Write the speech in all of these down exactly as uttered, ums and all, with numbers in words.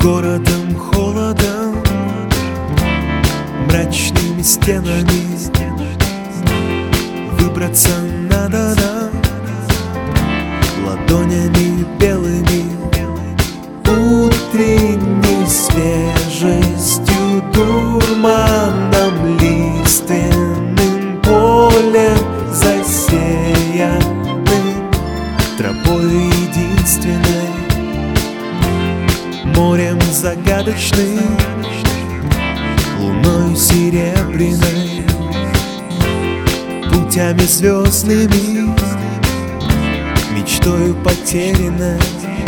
Городом холодом, мрачными стенами выбраться надо нам ладонями белыми, утренней свежестью, дурманом, лиственным полем, засеянным тропой единственной, морем загадочным, луной серебряной, путями звездными, мечтою потерянной.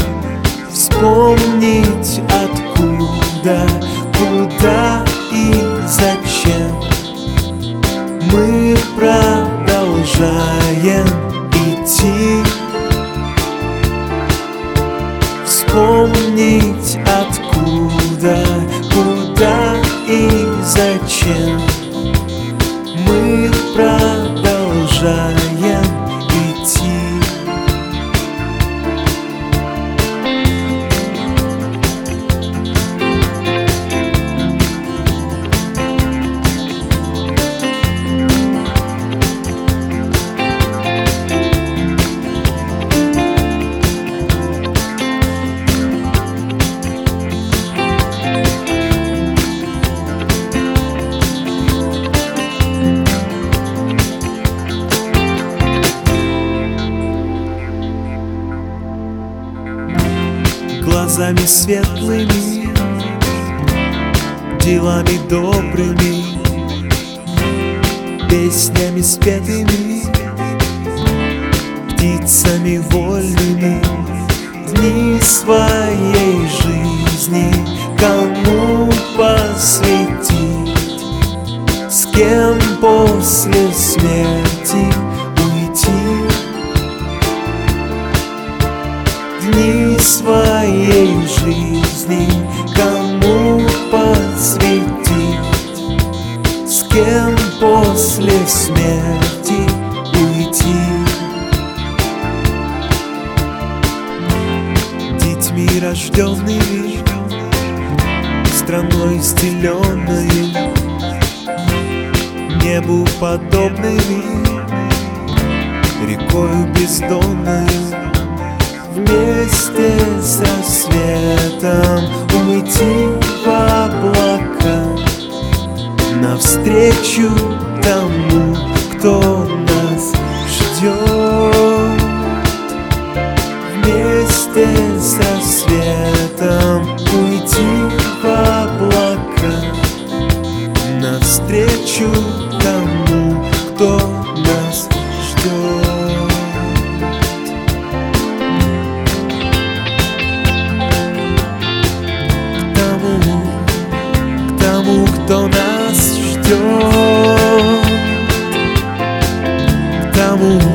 Вспомнить откуда, куда и зачем мы продолжаем идти. Вспомнить откуда, куда и зачем мы продолжаем идти. Глазами светлыми, делами добрыми, песнями спетыми, птицами вольными, дни своей жизни кому посвятить, с кем после смерти уйти. Дни своей жизни кому посвятить, с кем после смерти уйти. Детьми рожденными, страной зеленою, небу подобными, рекою бездонною, вместе с рассветом уйти в облака, навстречу тому, кто нас ждет. Вместе с рассветом уйти в облака, навстречу тому, кто нас ждет. Кто нас ждет, к тому,